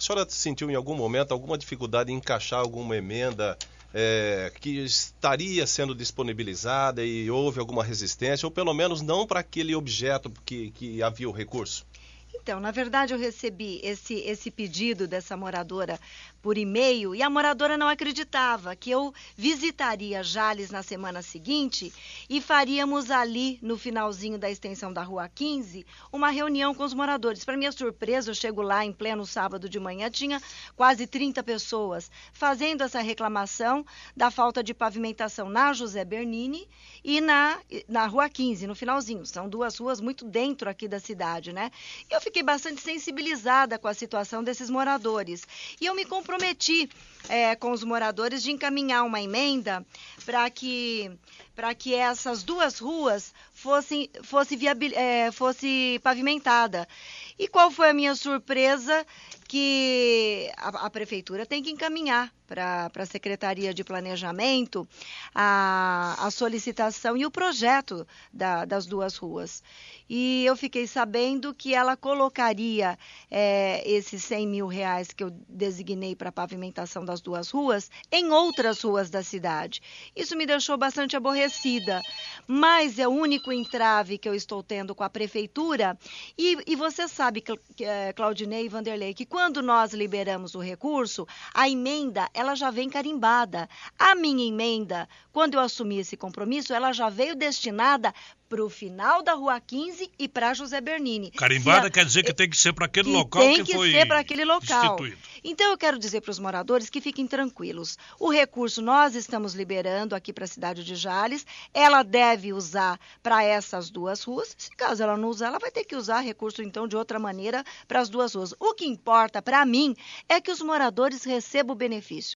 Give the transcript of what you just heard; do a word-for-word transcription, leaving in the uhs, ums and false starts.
senhora sentiu em algum momento alguma dificuldade em encaixar alguma emenda é, que estaria sendo disponibilizada e houve alguma resistência, ou pelo menos não para aquele objeto que, que havia o recurso? Então, na verdade, eu recebi esse, esse pedido dessa moradora por e-mail e a moradora não acreditava que eu visitaria Jales na semana seguinte e faríamos ali, no finalzinho da extensão da Rua quinze, uma reunião com os moradores. Para minha surpresa, eu chego lá em pleno sábado de manhã, tinha quase trinta pessoas fazendo essa reclamação da falta de pavimentação na José Bernini e na, na Rua quinze, no finalzinho. São duas ruas muito dentro aqui da cidade, né? E eu fiquei bastante sensibilizada com a situação desses moradores. E eu me comprometi é, com os moradores de encaminhar uma emenda para que, para que essas duas ruas fossem, fosse, viabil, é, fosse pavimentada. E qual foi a minha surpresa? Que a, a prefeitura tem que encaminhar para a Secretaria de Planejamento a, a solicitação e o projeto da, das duas ruas. E eu fiquei sabendo que ela colocaria é, esses cem mil reais que eu designei para a pavimentação das duas ruas em outras ruas da cidade. Isso me deixou bastante aborrecida, mas é o único entrave que eu estou tendo com a prefeitura. E, e você sabe, Claudinei e Vanderlei, que quando nós liberamos o recurso, a emenda ela já vem carimbada. A minha emenda, quando eu assumi esse compromisso, ela já veio destinada para o final da Rua quinze e para José Bernini. Carimbada a... quer dizer que tem que ser para aquele que local que, que foi ser para aquele local. instituído. Então eu quero dizer para os moradores que fiquem tranquilos. O recurso nós estamos liberando aqui para a cidade de Jales. Ela deve usar para essas duas ruas. Se caso ela não usar, ela vai ter que usar recurso então de outra maneira para as duas ruas. O que importa para mim é que os moradores recebam o benefício.